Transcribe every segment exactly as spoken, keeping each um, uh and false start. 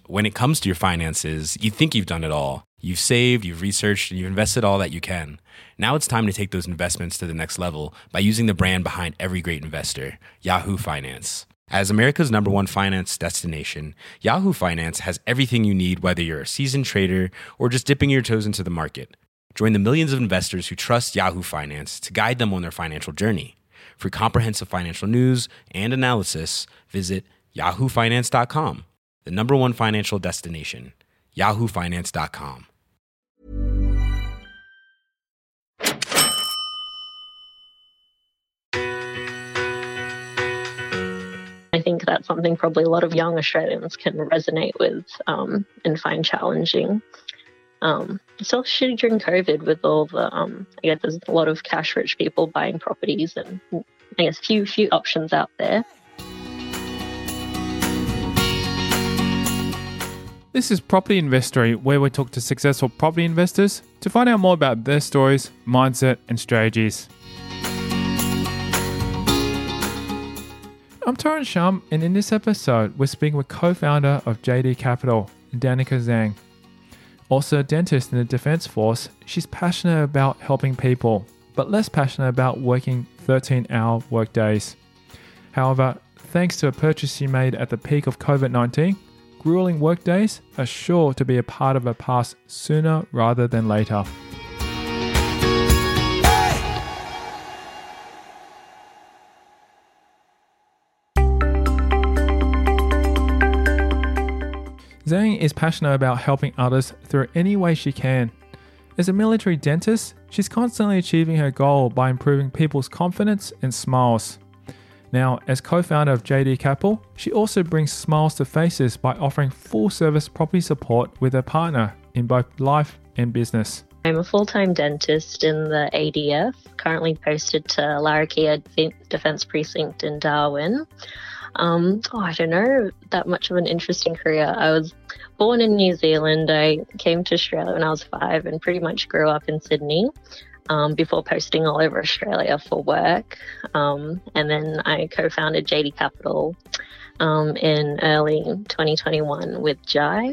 when it comes to your finances, you think you've done it all. You've saved, you've researched, and you've invested all that you can. Now it's time to take those investments to the next level by using the brand behind every great investor, Yahoo Finance. As America's number one finance destination, Yahoo Finance has everything you need, whether you're a seasoned trader or just dipping your toes into the market. Join the millions of investors who trust Yahoo Finance to guide them on their financial journey. For comprehensive financial news and analysis, visit yahoo finance dot com, the number one financial destination, yahoo finance dot com. I think that's something probably a lot of young Australians can resonate with um, and find challenging. Um, especially during COVID with all the, um, I guess there's a lot of cash-rich people buying properties and I guess few few options out there. This is Property Investory, where we talk to successful property investors to find out more about their stories, mindset, and strategies. I'm Torrent Shum, and in this episode, we're speaking with co-founder of J D Capital, Danica Zhang. Also a dentist in the Defence Force, she's passionate about helping people, but less passionate about working thirteen-hour workdays. However, thanks to a purchase she made at the peak of COVID nineteen, grueling workdays are sure to be a part of her past sooner rather than later. Zhang is passionate about helping others through any way she can. As a military dentist, she's constantly achieving her goal by improving people's confidence and smiles. Now, as co-founder of J D Capital, she also brings smiles to faces by offering full-service property support with her partner in both life and business. I'm a full-time dentist in the A D F, currently posted to Larrakia Defence Precinct in Darwin. Um, oh, I don't know, that much of an interesting career. I was born in New Zealand. I came to Australia when I was five and pretty much grew up in Sydney um, before posting all over Australia for work. Um, and then I co-founded J D Capital um, in early twenty twenty-one with Jai.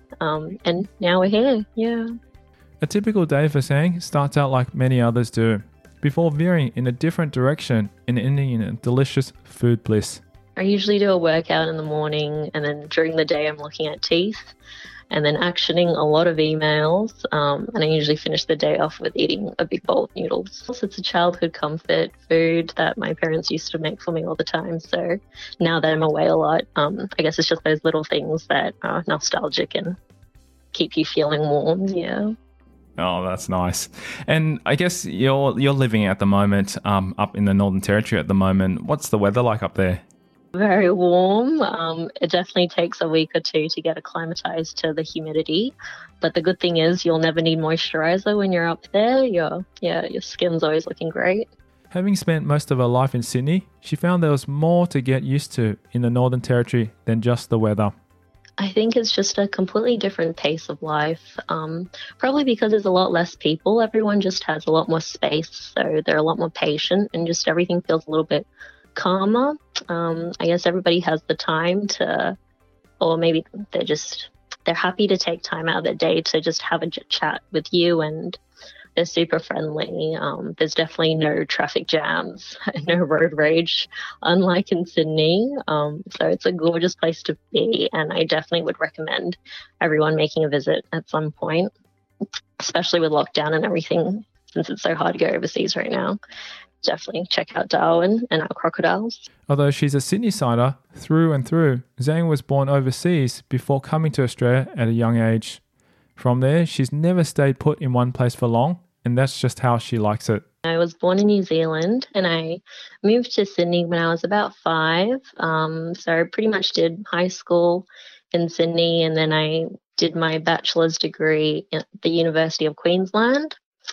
Um, and now we're here, yeah. A typical day for Zhang starts out like many others do, before veering in a different direction and ending in a delicious food bliss. I usually do a workout in the morning, and then during the day I'm looking at teeth and then actioning a lot of emails, um, and I usually finish the day off with eating a big bowl of noodles. It's a childhood comfort food that my parents used to make for me all the time, so now that I'm away a lot, um, I guess it's just those little things that are nostalgic and keep you feeling warm, yeah. Oh, that's nice. And I guess you're you're living at the moment um, up in the Northern Territory at the moment. What's the weather like up there? Very warm. Um, it definitely takes a week or two to get acclimatized to the humidity. But the good thing is you'll never need moisturizer when you're up there. Your, yeah, your skin's always looking great. Having spent most of her life in Sydney, she found there was more to get used to in the Northern Territory than just the weather. I think it's just a completely different pace of life. Um, probably because there's a lot less people. Everyone just has a lot more space, so they're a lot more patient and just everything feels a little bit calmer. Um, I guess everybody has the time to, or maybe they're just, they're happy to take time out of their day to just have a chat with you, and they're super friendly. Um, there's definitely no traffic jams, no road rage, unlike in Sydney. Um, so it's a gorgeous place to be, and I definitely would recommend everyone making a visit at some point, especially with lockdown and everything, since it's so hard to go overseas right now. Definitely check out Darwin and our crocodiles. Although she's a Sydney-sider through and through, Zhang was born overseas before coming to Australia at a young age. From there, she's never stayed put in one place for long, and that's just how she likes it. I was born in New Zealand and I moved to Sydney when I was about five. Um, so I pretty much did high school in Sydney, and then I did my bachelor's degree at the University of Queensland.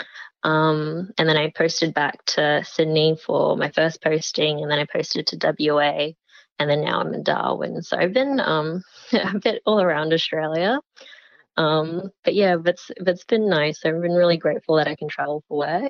Um, and then I posted back to Sydney for my first posting, and then I posted to W A, and then now I'm in Darwin. So I've been um, a bit all around Australia. Um, but yeah, it's, it's been nice. I've been really grateful that I can travel for work.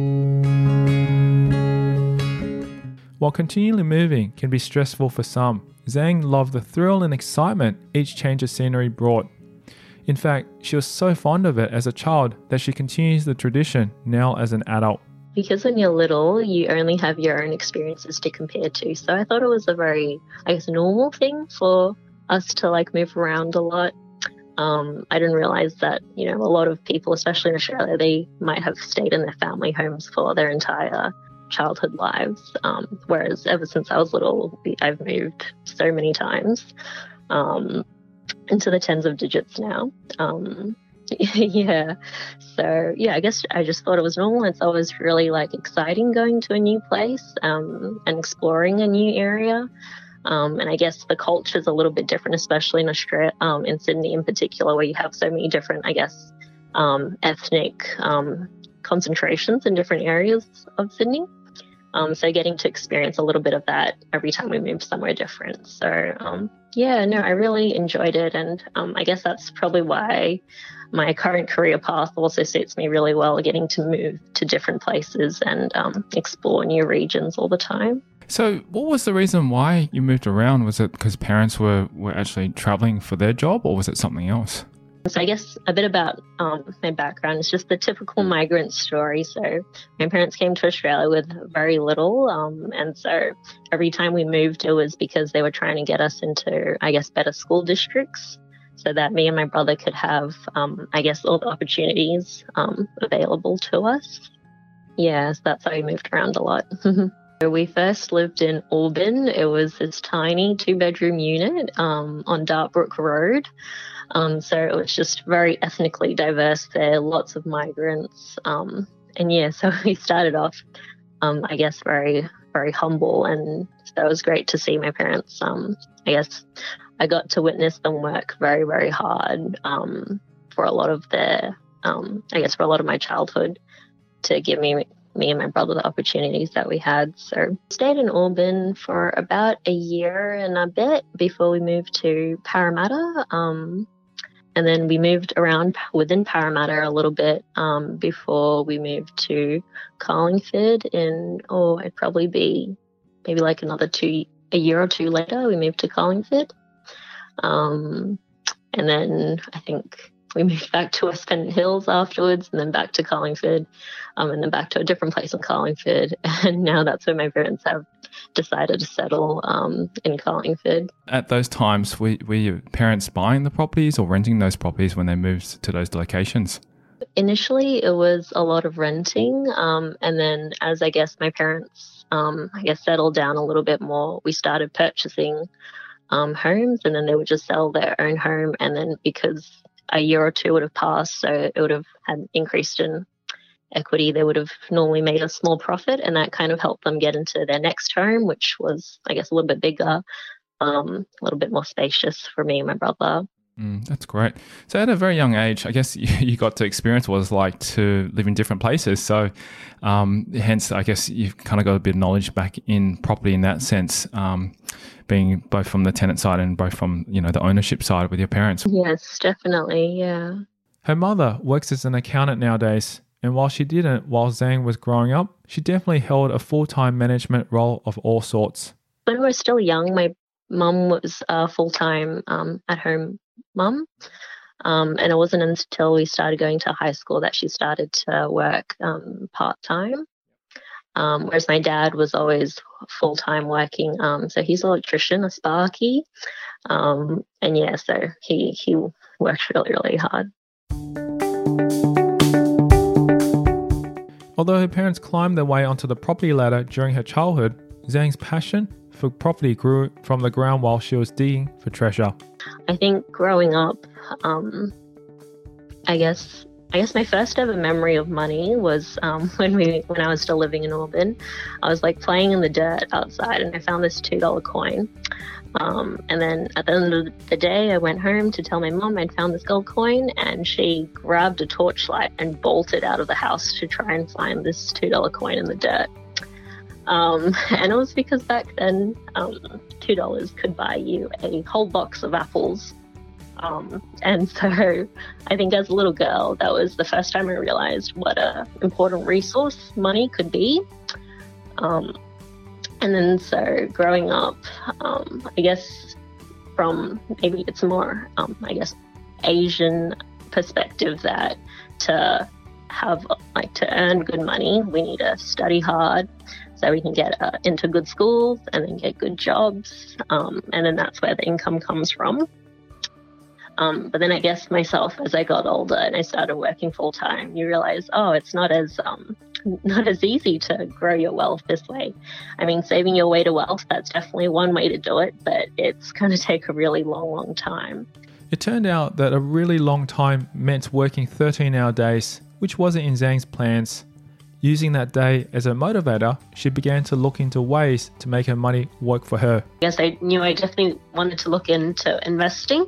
While continually moving can be stressful for some, Zhang loved the thrill and excitement each change of scenery brought. In fact, she was so fond of it as a child that she continues the tradition now as an adult. Because when you're little, you only have your own experiences to compare to. So I thought it was a very, I guess, normal thing for us to like move around a lot. Um, I didn't realize that, you know, a lot of people, especially in Australia, they might have stayed in their family homes for their entire childhood lives. Um, whereas ever since I was little, I've moved so many times um, into the tens of digits now. Um, yeah. So, yeah, I guess I just thought it was normal. It's always really like exciting going to a new place um, and exploring a new area. Um, and I guess the culture is a little bit different, especially in Australia, um, in Sydney in particular, where you have so many different, I guess, um, ethnic um, concentrations in different areas of Sydney. Um, so getting to experience a little bit of that every time we move somewhere different. So, um, yeah, no, I really enjoyed it. And um, I guess that's probably why my current career path also suits me really well, getting to move to different places and um, explore new regions all the time. So what was the reason why you moved around? Was it because parents were, were actually traveling for their job, or was it something else? So I guess a bit about um, my background is just the typical migrant story. So my parents came to Australia with very little. Um, and so every time we moved, it was because they were trying to get us into, I guess, better school districts so that me and my brother could have, um, I guess, all the opportunities um, available to us. Yeah, so that's how we moved around a lot. We first lived in Auburn. It was this tiny two-bedroom unit um, on Dartbrook Road. Um, so it was just very ethnically diverse there, lots of migrants. Um, and yeah, so we started off, um, I guess, very, very humble. And so it was great to see my parents. Um, I guess I got to witness them work very, very hard um, for a lot of their, um, I guess, for a lot of my childhood to give me me and my brother the opportunities that we had. So stayed in Auburn for about a year and a bit before we moved to Parramatta. Um, and then we moved around within Parramatta a little bit um, before we moved to Carlingford in, oh, it'd probably be maybe like another two, a year or two later, we moved to Carlingford. Um, and then I think we moved back to West Pennant Hills afterwards, and then back to Carlingford, um, and then back to a different place in Carlingford. And now that's where my parents have decided to settle um, in Carlingford. At those times, were, were your parents buying the properties or renting those properties when they moved to those locations? Initially, it was a lot of renting. Um, and then as I guess my parents, um, I guess, settled down a little bit more, we started purchasing um, homes, and then they would just sell their own home. And then because a year or two would have passed, so it would have had increased in equity, they would have normally made a small profit, and that kind of helped them get into their next home, which was, I guess, a little bit bigger, um, a little bit more spacious for me and my brother. Mm, that's great. So at a very young age, I guess you, you got to experience what it's like to live in different places. So um, hence, I guess you've kind of got a bit of knowledge back in property in that sense, um, being both from the tenant side and both from, you know, the ownership side with your parents. Yes, definitely, yeah. Her mother works as an accountant nowadays, and while she didn't while Zhang was growing up, she definitely held a full-time management role of all sorts. When we were still young, my mum was a full-time um, at-home mum, um, and it wasn't until we started going to high school that she started to work um, part-time. Um, whereas my dad was always full-time working. Um, so he's an electrician, a sparky. Um, and yeah, so he, he works really, really hard. Although her parents climbed their way onto the property ladder during her childhood, Zhang's passion for property grew from the ground while she was digging for treasure. I think growing up, um, I guess... I guess my first ever memory of money was um, when we when I was still living in Auburn. I was like playing in the dirt outside, and I found this two dollar coin. Um, and then at the end of the day, I went home to tell my mom I'd found this gold coin, and she grabbed a torchlight and bolted out of the house to try and find this two dollar coin in the dirt. Um, and it was because back then, um, two dollars could buy you a whole box of apples. Um, and so I think as a little girl, that was the first time I realized what a important resource money could be. Um, And then so growing up, um, I guess from maybe it's more, um, I guess, Asian perspective that to have, like, to earn good money, we need to study hard so we can get uh, into good schools and then get good jobs. Um, and then that's where the income comes from. Um, but then I guess myself, as I got older and I started working full time, you realize, oh, it's not as um, not as easy to grow your wealth this way. I mean, saving your way to wealth, that's definitely one way to do it, but it's going to take a really long, long time. It turned out that a really long time meant working thirteen-hour days, which wasn't in Zhang's plans. Using that day as a motivator, she began to look into ways to make her money work for her. I guess I knew I definitely wanted to look into investing.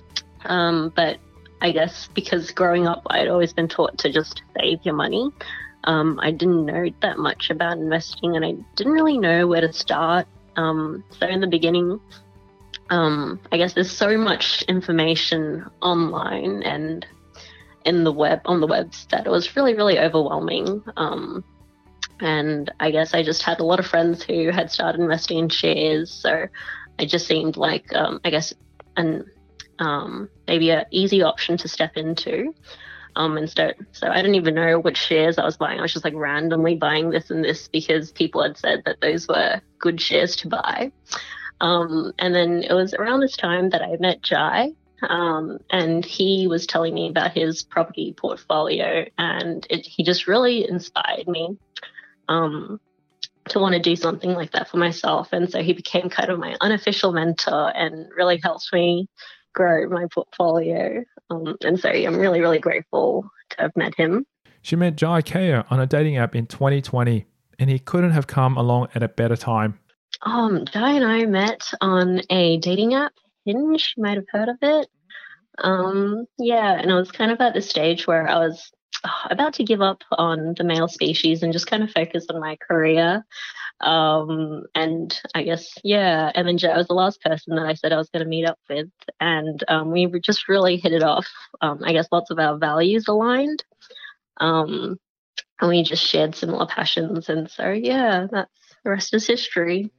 Um, but I guess because growing up, I'd always been taught to just save your money. Um, I didn't know that much about investing and I didn't really know where to start. Um, so in the beginning, um, I guess there's so much information online and in the web, on the webs, that it was really, really overwhelming. Um, and I guess I just had a lot of friends who had started investing in shares. So it just seemed like, um, I guess, an Um, maybe an easy option to step into. Um, and so, so I didn't even know which shares I was buying. I was just like randomly buying this and this because people had said that those were good shares to buy. Um, and then it was around this time that I met Jai, um, and he was telling me about his property portfolio, and it, he just really inspired me um, to want to do something like that for myself. And so he became kind of my unofficial mentor and really helped me grow my portfolio. Um, and so I'm really, really grateful to have met him. She met Jai Kaya on a dating app in twenty twenty, and he couldn't have come along at a better time. Um, Jai and I met on a dating app, Hinge. You might have heard of it. Um, yeah, and I was kind of at the stage where I was oh, about to give up on the male species and just kind of focus on my career. Um, and I guess, yeah, and then Jai was the last person that I said I was going to meet up with. And um, we just really hit it off. Um, I guess lots of our values aligned. Um, and we just shared similar passions. And so, yeah, that's the rest is history.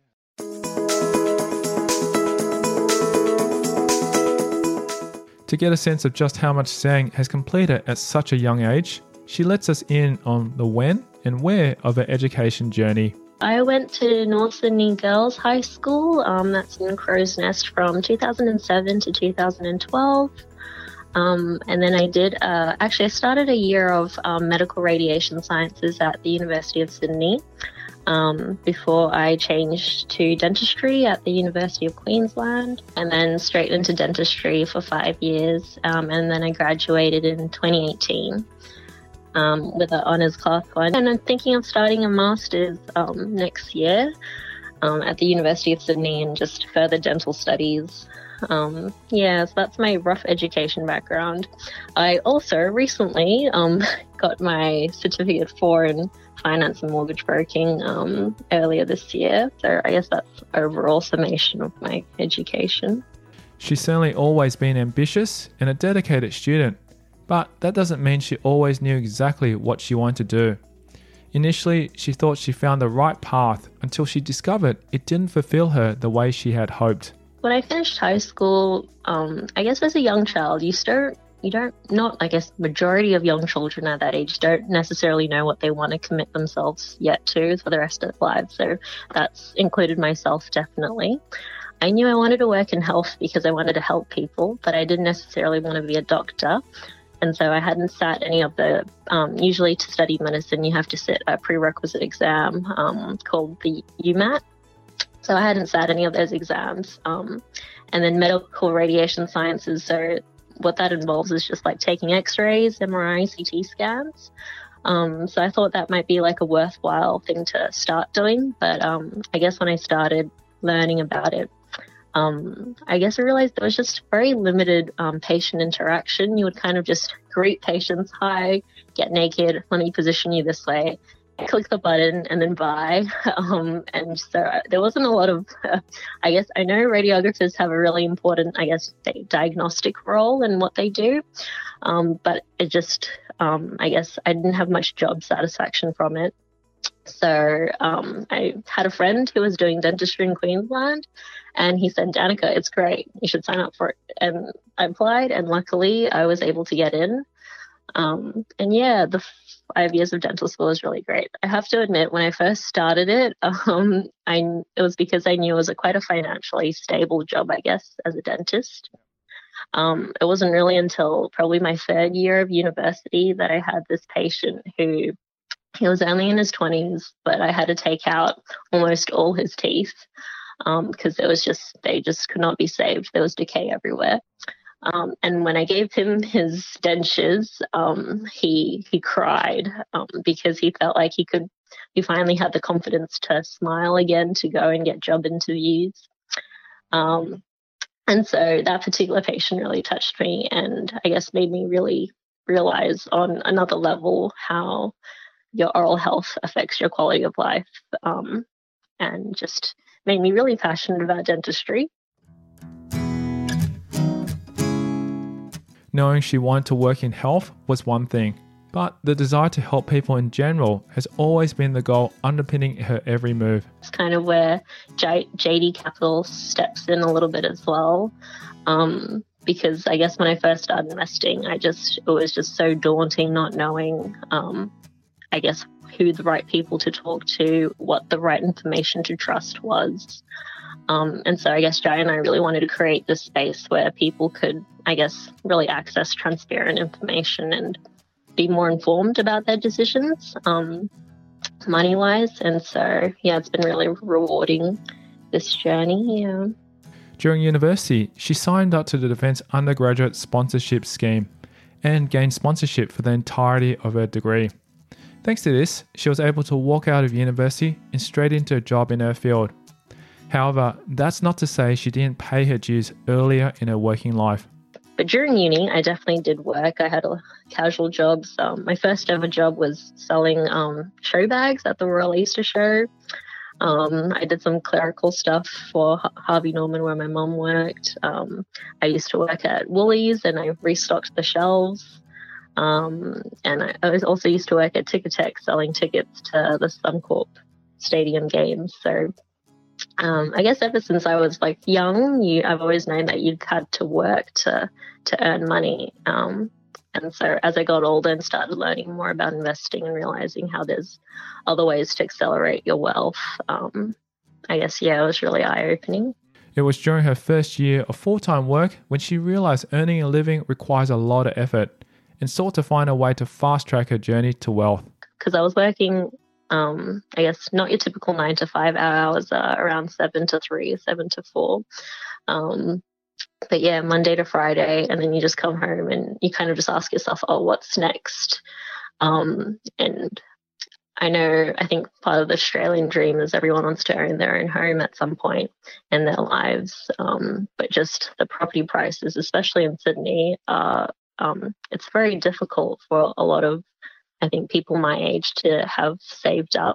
To get a sense of just how much Zhang has completed at such a young age, she lets us in on the when and where of her education journey. I went to North Sydney Girls High School, um, that's in Crow's Nest, from two thousand seven to two thousand twelve. Um, and then I did, uh, actually I started a year of um, medical radiation sciences at the University of Sydney um, before I changed to dentistry at the University of Queensland, and then straight into dentistry for five years. Um, and then I graduated in twenty eighteen. Um, with an honours class one. And I'm thinking of starting a master's um, next year um, at the University of Sydney in just further dental studies. Um, yeah, so that's my rough education background. I also recently um, got my certificate four in finance and mortgage broking um, earlier this year. So I guess that's overall summation of my education. She's certainly always been ambitious and a dedicated student. But that doesn't mean she always knew exactly what she wanted to do. Initially, she thought she found the right path until she discovered it didn't fulfill her the way she had hoped. When I finished high school, um, I guess as a young child, you start, you don't, not, I guess, majority of young children at that age don't necessarily know what they want to commit themselves yet to for the rest of their lives. So that's included myself, definitely. I knew I wanted to work in health because I wanted to help people, but I didn't necessarily want to be a doctor. And so I hadn't sat any of the, um, usually to study medicine, you have to sit a prerequisite exam um, called the U M A T. So I hadn't sat any of those exams. Um, and then medical radiation sciences, so what that involves is just like taking x-rays, M R I, C T scans. Um, so I thought that might be like a worthwhile thing to start doing. But um, I guess when I started learning about it, Um, I guess I realized there was just very limited um, patient interaction. You would kind of just greet patients, hi, get naked, let me position you this way, click the button, and then bye. Um, and so there wasn't a lot of, uh, I guess, I know radiographers have a really important, I guess, diagnostic role in what they do. Um, but it just, um, I guess I didn't have much job satisfaction from it. So um, I had a friend who was doing dentistry in Queensland, and he said, Danica, it's great. You should sign up for it. And I applied, and luckily I was able to get in. Um, and yeah, the five years of dental school was really great. I have to admit, when I first started it, um, I it was because I knew it was a quite a financially stable job, I guess, as a dentist. Um, it wasn't really until probably my third year of university that I had this patient who he was only in his twenties, but I had to take out almost all his teeth because um, it was just they just could not be saved. There was decay everywhere. Um, and when I gave him his dentures, um, he he cried um, because he felt like he could. He finally had the confidence to smile again, to go and get job interviews. Um, and so that particular patient really touched me, and I guess made me really realize on another level how your oral health affects your quality of life, um, and just made me really passionate about dentistry. Knowing she wanted to work in health was one thing, but the desire to help people in general has always been the goal underpinning her every move. It's kind of where J- JD Capital steps in a little bit as well, um, because I guess when I first started investing, I just it was just so daunting not knowing um, I guess, who the right people to talk to, what the right information to trust was. Um, and so I guess Jai and I really wanted to create this space where people could, I guess, really access transparent information and be more informed about their decisions, um, money-wise. And so, yeah, it's been really rewarding, this journey, yeah. During university, she signed up to the Defence Undergraduate Sponsorship Scheme and gained sponsorship for the entirety of her degree. Thanks to this, she was able to walk out of university and straight into a job in her field. However, that's not to say she didn't pay her dues earlier in her working life. But during uni, I definitely did work. I had a casual jobs. Um, my first ever job was selling um, show bags at the Royal Easter Show. Um, I did some clerical stuff for Harvey Norman where my mum worked. Um, I used to work at Woolies and I restocked the shelves. Um, and I, I was also used to work at Ticketek selling tickets to the Suncorp Stadium games. So um, I guess ever since I was like young, you, I've always known that you'd had to work to to earn money. Um, and so as I got older and started learning more about investing and realizing how there's other ways to accelerate your wealth, um, I guess, yeah, it was really eye-opening. It was during her first year of full-time work when she realized earning a living requires a lot of effort and sought to find a way to fast-track her journey to wealth. Because I was working, um, I guess, not your typical nine to five. Our hours are around seven to three, seven to four. Um, but yeah, Monday to Friday, and then you just come home and you kind of just ask yourself, oh, what's next? Um, and I know, I think part of the Australian dream is everyone wants to own their own home at some point in their lives. Um, but just the property prices, especially in Sydney, are Um, it's very difficult for a lot of, I think, people my age to have saved up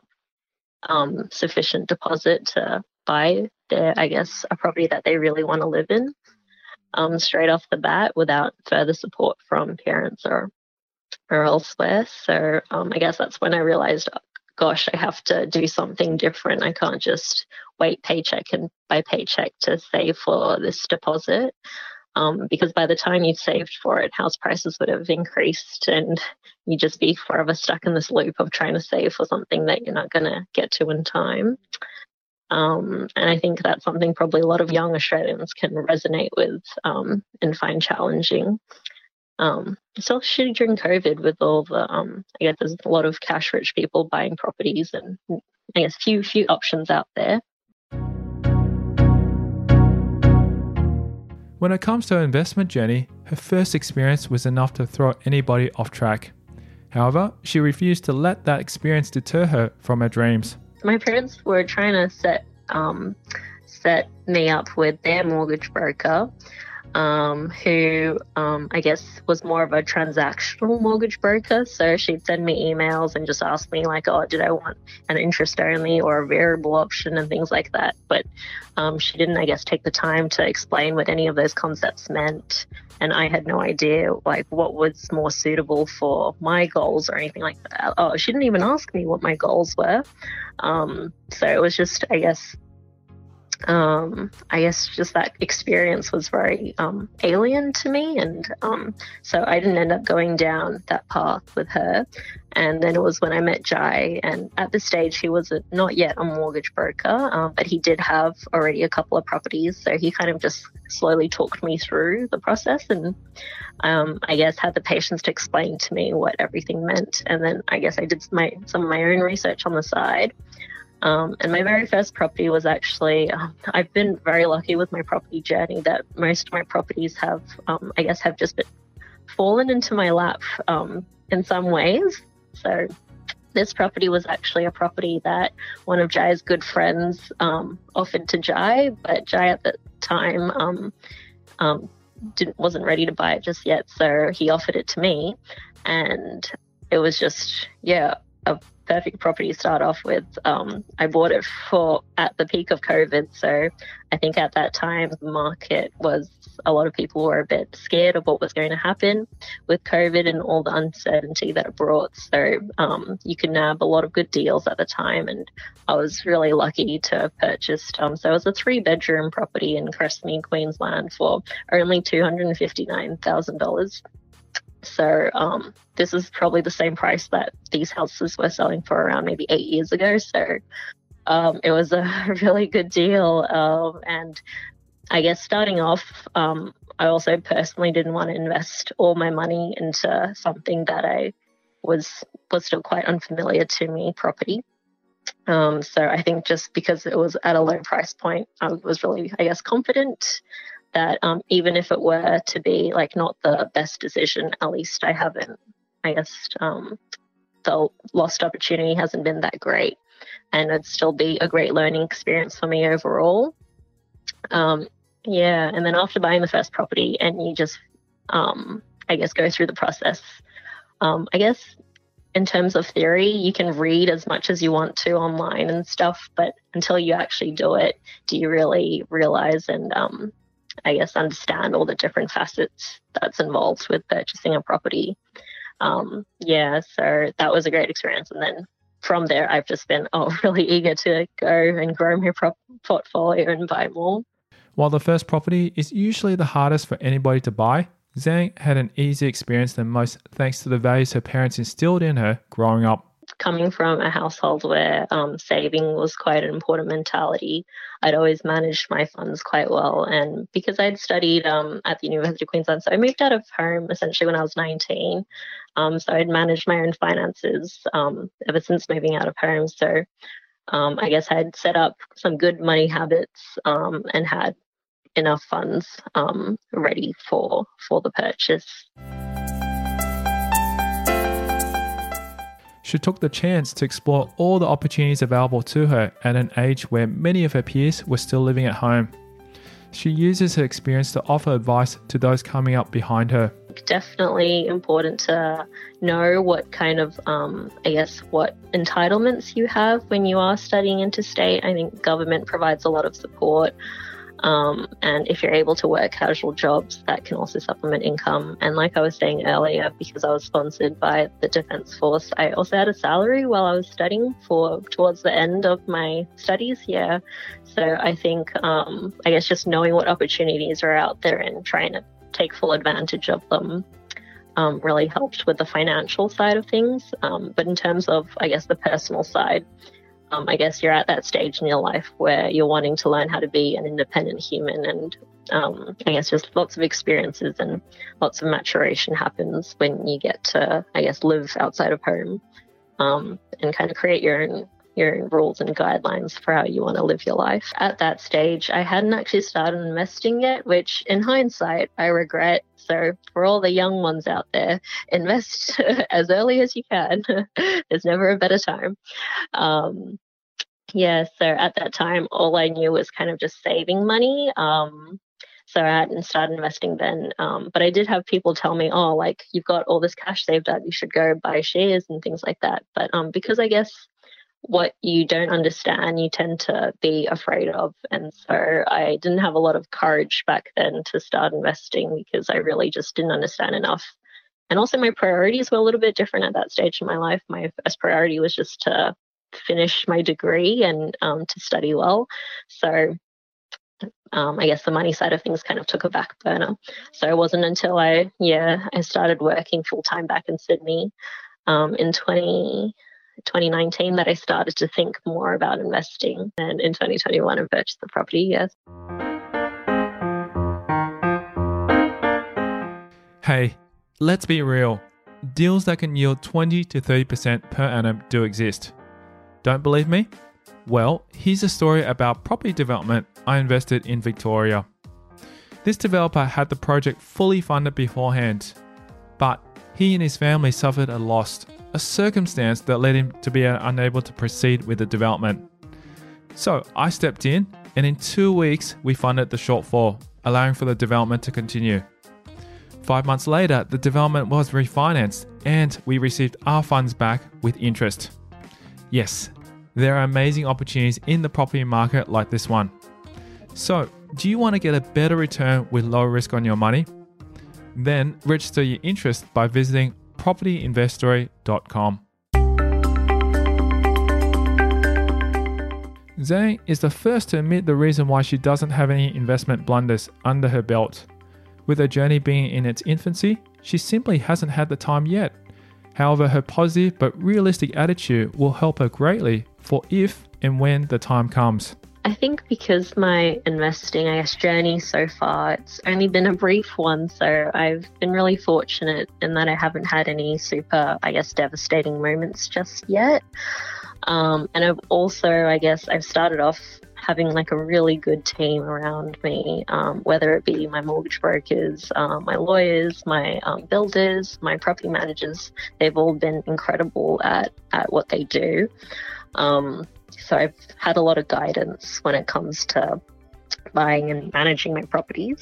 um, sufficient deposit to buy their, I guess, a property that they really want to live in um, straight off the bat without further support from parents or or elsewhere. So um, I guess that's when I realized, gosh, I have to do something different. I can't just wait paycheck and by paycheck to save for this deposit. Um, because by the time you've saved for it, house prices would have increased and you'd just be forever stuck in this loop of trying to save for something that you're not going to get to in time. Um, and I think that's something probably a lot of young Australians can resonate with um, and find challenging. Um, especially during COVID with all the, um, I guess there's a lot of cash-rich people buying properties and I guess few, few options out there. When it comes to her investment journey, her first experience was enough to throw anybody off track. However, she refused to let that experience deter her from her dreams. My parents were trying to set um, set me up with their mortgage broker, um, who um, I guess was more of a transactional mortgage broker. So she'd send me emails and just ask me like, oh, did I want an interest only or a variable option and things like that. But um, she didn't, I guess, take the time to explain what any of those concepts meant. And I had no idea like what was more suitable for my goals or anything like that. Oh, she didn't even ask me what my goals were. Um, so it was just, I guess, um, I guess just that experience was very um, alien to me. And um, so I didn't end up going down that path with her. And then it was when I met Jai. And at this stage, he was a, not yet a mortgage broker, um, but he did have already a couple of properties. So he kind of just slowly talked me through the process and um, I guess had the patience to explain to me what everything meant. And then I guess I did my, some of my own research on the side. Um, and my very first property was actually, um, I've been very lucky with my property journey that most of my properties have, um, I guess, have just been fallen into my lap um, in some ways. So this property was actually a property that one of Jai's good friends um, offered to Jai, but Jai at the time um, um, didn't wasn't ready to buy it just yet. So he offered it to me, and it was just, yeah, a perfect property to start off with. Um, I bought it for at the peak of COVID. So I think at that time, the market was, a lot of people were a bit scared of what was going to happen with COVID and all the uncertainty that it brought. So um, you could nab a lot of good deals at the time. And I was really lucky to have purchased. Um, so it was a three bedroom property in Crestmead, Queensland for only two hundred fifty-nine thousand dollars. So um, this is probably the same price that these houses were selling for around maybe eight years ago. So um, it was a really good deal. Um, and I guess starting off, um, I also personally didn't want to invest all my money into something that I was was still quite unfamiliar to me, property. Um, so I think just because it was at a low price point, I was really, I guess, confident that um, even if it were to be like not the best decision, at least I haven't, I guess um, the lost opportunity hasn't been that great, and it'd still be a great learning experience for me overall. Um, yeah, and then after buying the first property and you just, um, I guess, go through the process, um, I guess in terms of theory, you can read as much as you want to online and stuff, but until you actually do it, do you really realize and um, I guess, understand all the different facets that's involved with purchasing a property. Um, yeah, so that was a great experience. And then from there, I've just been oh, really eager to go and grow my prop- portfolio and buy more. While the first property is usually the hardest for anybody to buy, Zhang had an easier experience than most thanks to the values her parents instilled in her growing up. Coming from a household where um, saving was quite an important mentality, I'd always managed my funds quite well. And because I'd studied um, at the University of Queensland, so I moved out of home essentially when I was nineteen. Um, so I'd managed my own finances um, ever since moving out of home. So um, I guess I'd set up some good money habits um, and had enough funds um, ready for for the purchase. She took the chance to explore all the opportunities available to her at an age where many of her peers were still living at home. She uses her experience to offer advice to those coming up behind her. Definitely important to know what kind of, um, I guess, what entitlements you have when you are studying interstate. I think government provides a lot of support. Um, and if you're able to work casual jobs, that can also supplement income. And like I was saying earlier, because I was sponsored by the Defence Force, I also had a salary while I was studying for towards the end of my studies. Yeah. So I think, um, I guess just knowing what opportunities are out there and trying to take full advantage of them um, really helped with the financial side of things. Um, but in terms of, I guess, the personal side, Um, I guess you're at that stage in your life where you're wanting to learn how to be an independent human, and um, I guess just lots of experiences and lots of maturation happens when you get to, I guess, live outside of home um, and kind of create your own your own rules and guidelines for how you want to live your life. At that stage, I hadn't actually started investing yet, which in hindsight, I regret. So for all the young ones out there, invest as early as you can. There's never a better time. Um, yeah, so at that time, all I knew was kind of just saving money. Um, So I hadn't started investing then. Um, but I did have people tell me, oh, like, you've got all this cash saved up, you should go buy shares and things like that. But um, because I guess what you don't understand, you tend to be afraid of. And so I didn't have a lot of courage back then to start investing because I really just didn't understand enough. And also my priorities were a little bit different at that stage in my life. My first priority was just to finish my degree and um, to study well. So um, I guess the money side of things kind of took a back burner. So it wasn't until I, yeah, I started working full time back in Sydney um, in twenty nineteen that I started to think more about investing. And in twenty twenty-one, I purchased the property, yes. Hey, let's be real. Deals that can yield twenty to thirty percent per annum do exist. Don't believe me? Well, here's a story about property development I invested in Victoria. This developer had the project fully funded beforehand, but he and his family suffered a loss, a circumstance that led him to be unable to proceed with the development. So I stepped in, and in two weeks we funded the shortfall, allowing for the development to continue. Five months later, the development was refinanced and we received our funds back with interest. Yes, there are amazing opportunities in the property market like this one. So, do you want to get a better return with low risk on your money? Then register your interest by visiting property investory dot com. Zhang is the first to admit the reason why she doesn't have any investment blunders under her belt. With her journey being in its infancy, she simply hasn't had the time yet. However, her positive but realistic attitude will help her greatly for if and when the time comes. I think because my investing, I guess, journey so far, it's only been a brief one. So I've been really fortunate in that I haven't had any super, I guess, devastating moments just yet. Um, and I've also, I guess, I've started off having like a really good team around me, um, whether it be my mortgage brokers, um, my lawyers, my um, builders, my property managers. They've all been incredible at, at what they do. Um, so I've had a lot of guidance when it comes to buying and managing my properties.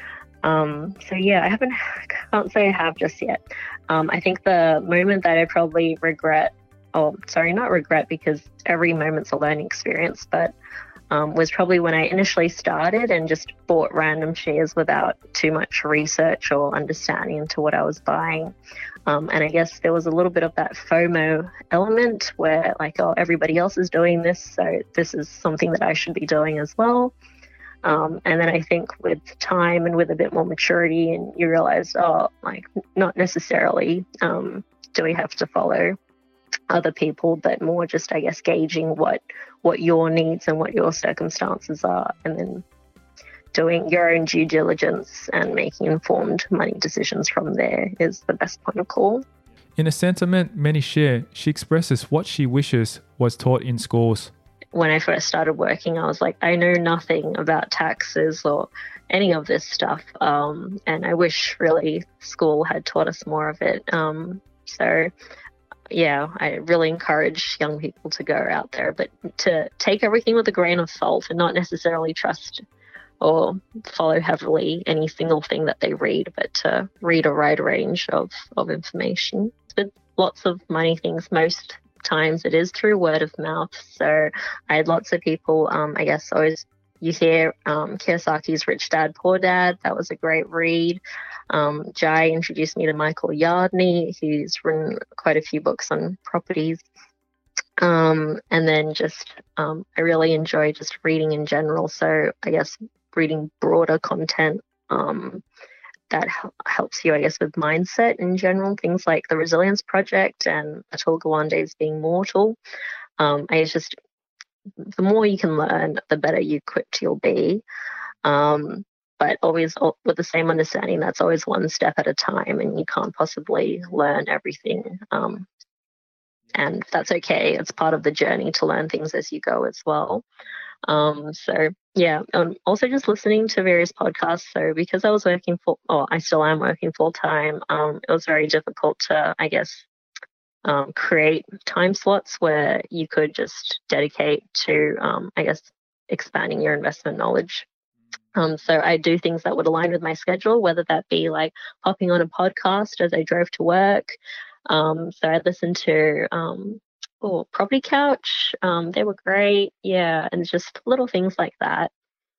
Um, so yeah, I haven't, can't say I have just yet. Um, I think the moment that I probably regret, oh, sorry, not regret, because every moment's a learning experience, but Um, was probably when I initially started and just bought random shares without too much research or understanding into what I was buying. Um, and I guess there was a little bit of that FOMO element where like, oh, everybody else is doing this, so this is something that I should be doing as well. Um, and then I think with time and with a bit more maturity, and you realize, oh, like not necessarily um, do we have to follow other people, but more just, I guess, gauging what what your needs and what your circumstances are, and then doing your own due diligence and making informed money decisions from there is the best point of call. In a sentiment many share, she expresses what she wishes was taught in schools. When I first started working, I was like, I know nothing about taxes or any of this stuff, um, and I wish really school had taught us more of it. Um, so yeah, I really encourage young people to go out there, but to take everything with a grain of salt and not necessarily trust or follow heavily any single thing that they read, but to read a wide range of, of information. With lots of money things, most times it is through word of mouth. So I had lots of people, um, I guess, always you hear um, Kiyosaki's Rich Dad, Poor Dad. That was a great read. Um, Jai introduced me to Michael Yardney. He's written quite a few books on properties. Um, and then just, um, I really enjoy just reading in general. So I guess reading broader content um, that h- helps you, I guess, with mindset in general. Things like The Resilience Project and Atul Gawande's Being Mortal. Um, I just, the more you can learn, the better you equipped you'll be. Um, but always with the same understanding, that's always one step at a time, and you can't possibly learn everything. Um, and that's okay. It's part of the journey to learn things as you go as well. Um, so yeah, um, also just listening to various podcasts. So because I was working full, or I still am working full time, um, it was very difficult to, I guess, um, create time slots where you could just dedicate to, um, I guess, expanding your investment knowledge. Um, so I do things that would align with my schedule, whether that be like hopping on a podcast as I drove to work. Um, so I listened to um, oh, Property Couch. Um, they were great. Yeah, and just little things like that.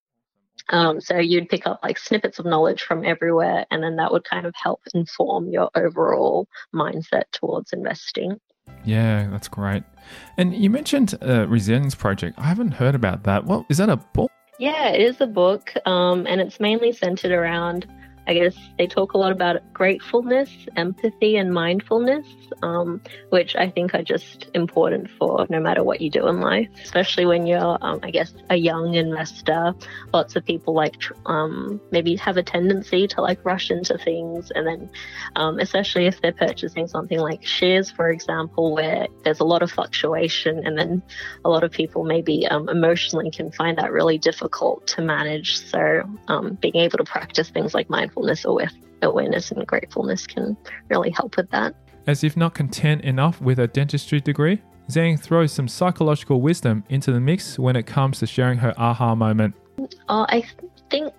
Um, so you'd pick up like snippets of knowledge from everywhere, and then that would kind of help inform your overall mindset towards investing. Yeah, that's great. And you mentioned a Resilience Project. I haven't heard about that. Well, is that a book? Yeah, it is a book, um, and it's mainly centered around, I guess they talk a lot about gratefulness, empathy, and mindfulness, um, which I think are just important for no matter what you do in life, especially when you're, um, I guess, a young investor. Lots of people like um, maybe have a tendency to like rush into things, and then um, especially if they're purchasing something like shares, for example, where there's a lot of fluctuation, and then a lot of people maybe um, emotionally can find that really difficult to manage. So um, being able to practice things like mindfulness awareness and gratefulness can really help with that. As if not content enough with a dentistry degree, Zhang throws some psychological wisdom into the mix when it comes to sharing her aha moment. Oh, I think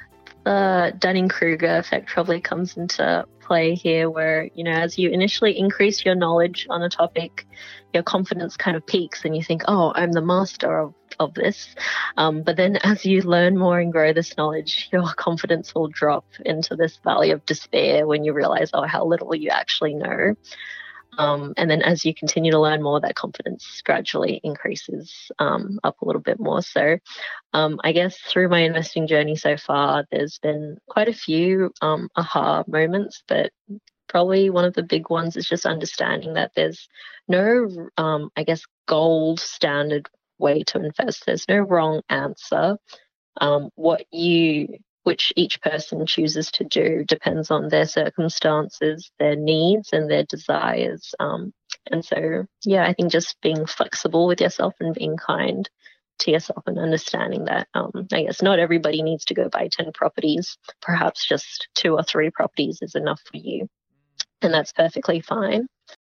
the Dunning-Kruger effect probably comes into play here, where, you know, as you initially increase your knowledge on a topic, your confidence kind of peaks and you think, oh, I'm the master of, of this. Um, but then as you learn more and grow this knowledge, your confidence will drop into this valley of despair when you realize, oh, how little you actually know. Um, and then as you continue to learn more, that confidence gradually increases um, up a little bit more. So um, I guess through my investing journey so far, there's been quite a few um, aha moments, but probably one of the big ones is just understanding that there's no, um, I guess, gold standard way to invest. There's no wrong answer. Um, what you which each person chooses to do depends on their circumstances, their needs, and their desires. Um, and so, yeah, I think just being flexible with yourself and being kind to yourself and understanding that, um, I guess, not everybody needs to go buy ten properties. Perhaps just two or three properties is enough for you. And that's perfectly fine.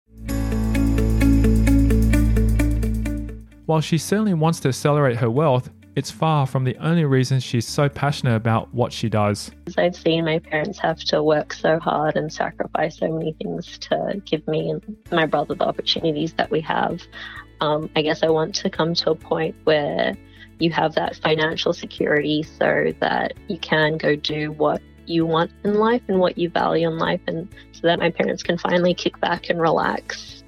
While she certainly wants to accelerate her wealth, it's far from the only reason she's so passionate about what she does. I've seen my parents have to work so hard and sacrifice so many things to give me and my brother the opportunities that we have. Um, I guess I want to come to a point where you have that financial security so that you can go do what you want in life and what you value in life, and so that my parents can finally kick back and relax,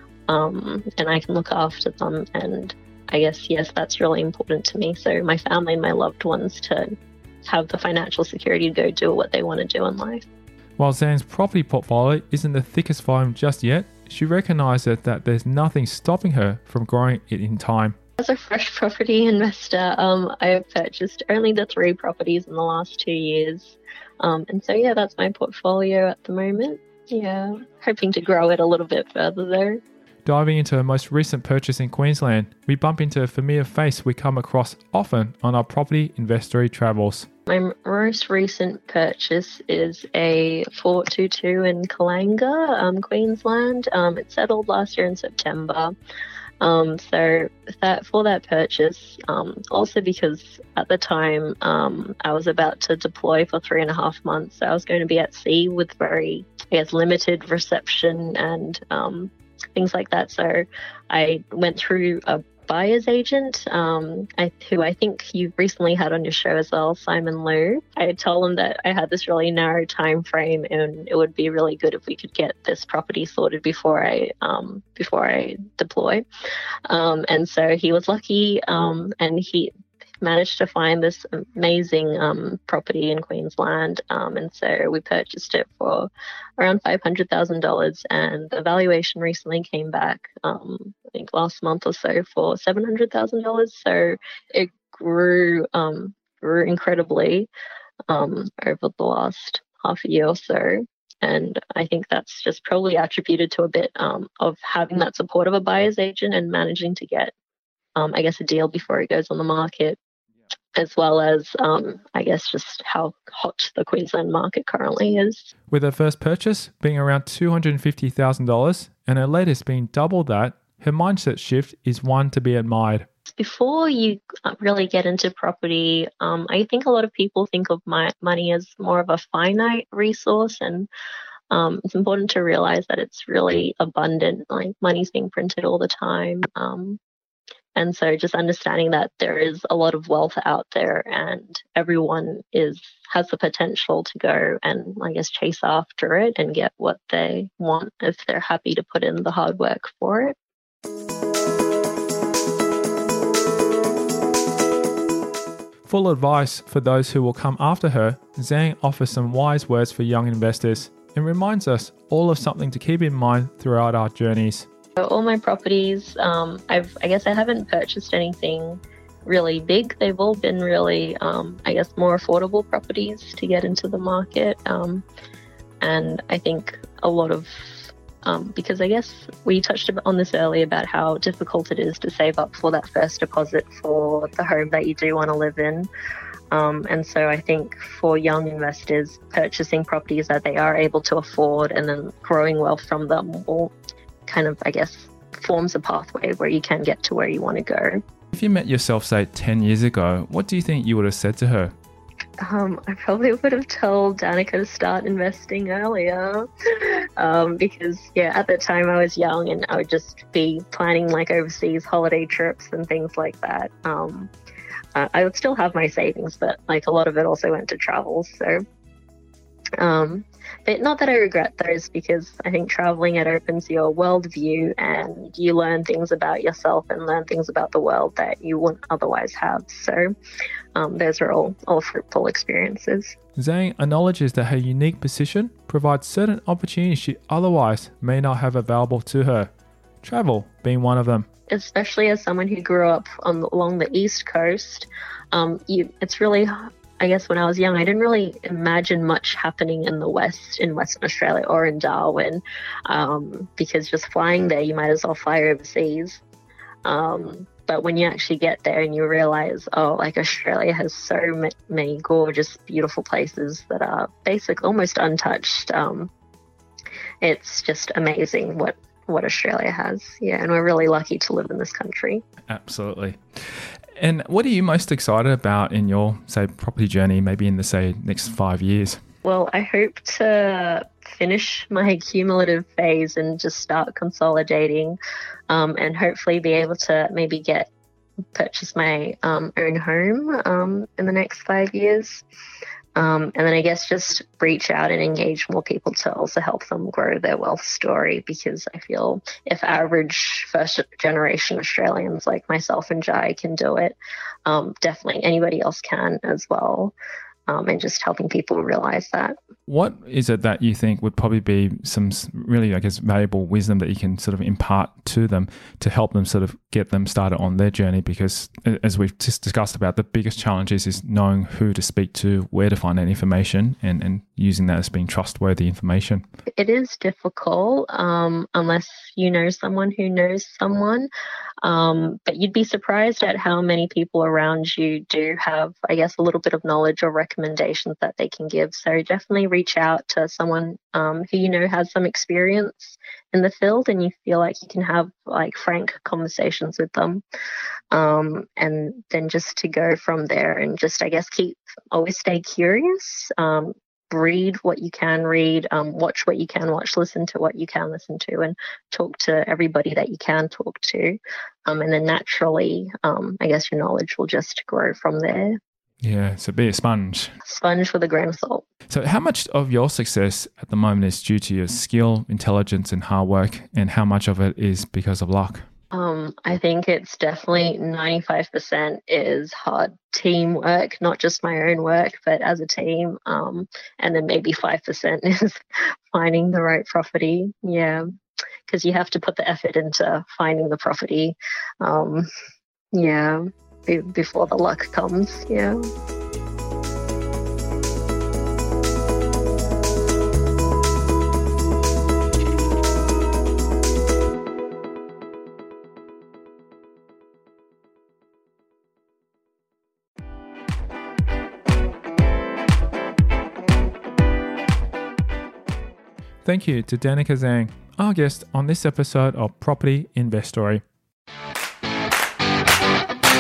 um, and I can look after them. And I guess, yes, that's really important to me. So my family and my loved ones to have the financial security to go do what they want to do in life. While Zhang's property portfolio isn't the thickest volume just yet, she recognises that there's nothing stopping her from growing it in time. As a fresh property investor, um, I have purchased only the three properties in the last two years. Um, and so, yeah, that's my portfolio at the moment. Yeah, hoping to grow it a little bit further though. Diving into her most recent purchase in Queensland, we bump into a familiar face we come across often on our property investory travels. My most recent purchase is a four two two in Kalanga, um, Queensland. Um, it settled last year in September. Um, so that for that purchase, um, also because at the time um, I was about to deploy for three and a half months, so I was going to be at sea with very, I guess, limited reception and um, things like that. So I went through a buyer's agent, um, I, who I think you recently had on your show as well, Simon Liu. I told him that I had this really narrow time frame and it would be really good if we could get this property sorted before I um, before I deploy. Um, and so he was lucky, um, and he managed to find this amazing um, property in Queensland, um, and so we purchased it for around five hundred thousand dollars, and the valuation recently came back, um, I think last month or so, for seven hundred thousand dollars. So it grew um, grew incredibly um, over the last half a year or so. And I think that's just probably attributed to a bit um, of having that support of a buyer's agent and managing to get, um, I guess, a deal before it goes on the market, as well as, um, I guess, just how hot the Queensland market currently is. With her first purchase being around two hundred fifty thousand dollars and her latest being double that, her mindset shift is one to be admired. guess before you really get into property, um, I think a lot of people think of my money as more of a finite resource, and um, it's important to realize that it's really abundant. Like money's being printed all the time. Um, And so just understanding that there is a lot of wealth out there and everyone is has the potential to go and I guess chase after it and get what they want if they're happy to put in the hard work for it. Full advice for those who will come after her, Zhang offers some wise words for young investors and reminds us all of something to keep in mind throughout our journeys. So all my properties, um, I've, I guess I haven't purchased anything really big. They've all been really, um, I guess, more affordable properties to get into the market. Um, and I think a lot of, um, because I guess we touched on this earlier about how difficult it is to save up for that first deposit for the home that you do want to live in. Um, and so I think for young investors, purchasing properties that they are able to afford and then growing wealth from them will kind of, I guess, forms a pathway where you can get to where you want to go. If you met yourself, say, ten years ago, what do you think you would have said to her? Um, I probably would have told Danica to start investing earlier um, because, yeah, at the time I was young and I would just be planning like overseas holiday trips and things like that. Um, uh, I would still have my savings, but like a lot of it also went to travel. So, um, but not that I regret those because I think traveling, it opens your worldview and you learn things about yourself and learn things about the world that you wouldn't otherwise have. So um, those are all, all fruitful experiences. Zhang acknowledges that her unique position provides certain opportunities she otherwise may not have available to her, travel being one of them. Especially as someone who grew up on along the East Coast, um, you, it's really, I guess when I was young, I didn't really imagine much happening in the West, in Western Australia or in Darwin, um, because just flying there, you might as well fly overseas. Um, but when you actually get there and you realize, oh, like Australia has so many gorgeous, beautiful places that are basically almost untouched. Um, it's just amazing what what Australia has. Yeah, and we're really lucky to live in this country. Absolutely. And what are you most excited about in your, say, property journey, maybe in the, say, next five years? Well, I hope to finish my cumulative phase and just start consolidating um, and hopefully be able to maybe get purchase my um, own home um, in the next five years. Um, and then I guess just reach out and engage more people to also help them grow their wealth story, because I feel if average first generation Australians like myself and Jai can do it, um, definitely anybody else can as well. Um, and just helping people realize that. What is it that you think would probably be some really, I guess, valuable wisdom that you can sort of impart to them to help them sort of get them started on their journey? Because as we've just discussed about, the biggest challenge is, is knowing who to speak to, where to find that information, and, and using that as being trustworthy information. It is difficult um, unless you know someone who knows someone. Um, but you'd be surprised at how many people around you do have, I guess, a little bit of knowledge or recommendations that they can give. So definitely reach out to someone um, who you know has some experience in the field and you feel like you can have like frank conversations with them. Um, and then just to go from there and just, I guess, keep, always stay curious. Um, read what you can read, um, watch what you can watch, listen to what you can listen to, and talk to everybody that you can talk to. Um, and then naturally, um, I guess your knowledge will just grow from there. Yeah, so be a sponge. Sponge with a grain of salt. So how much of your success at the moment is due to your skill, intelligence, and hard work, and how much of it is because of luck? Um, I think it's definitely ninety-five percent is hard teamwork, not just my own work, but as a team. Um, and then maybe five percent is finding the right property. Yeah, because you have to put the effort into finding the property. Um, yeah, be- before the luck comes. Yeah. Thank you to Danica Zhang, our guest on this episode of Property Investory.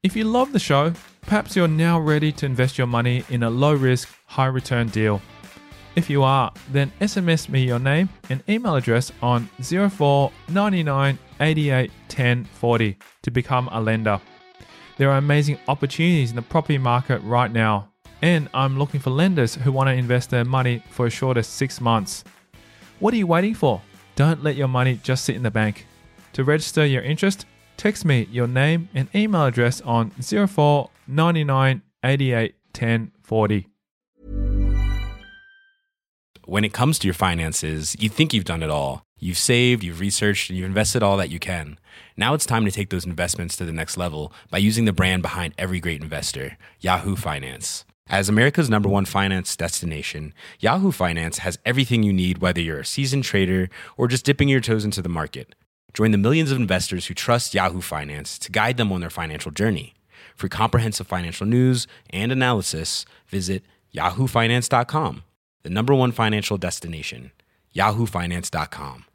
If you love the show, perhaps you're now ready to invest your money in a low-risk, high-return deal. If you are, then S M S me your name and email address on zero four nine nine eight eight one zero four zero to become a lender. There are amazing opportunities in the property market right now, and I'm looking for lenders who want to invest their money for as short as six months. What are you waiting for? Don't let your money just sit in the bank. To register your interest, text me your name and email address on zero four nine nine eight eight one zero four zero. When it comes to your finances, you think you've done it all. You've saved, you've researched, and you've invested all that you can. Now it's time to take those investments to the next level by using the brand behind every great investor, Yahoo Finance. As America's number one finance destination, Yahoo Finance has everything you need, whether you're a seasoned trader or just dipping your toes into the market. Join the millions of investors who trust Yahoo Finance to guide them on their financial journey. For comprehensive financial news and analysis, visit yahoo finance dot com. The number one financial destination, yahoo finance dot com.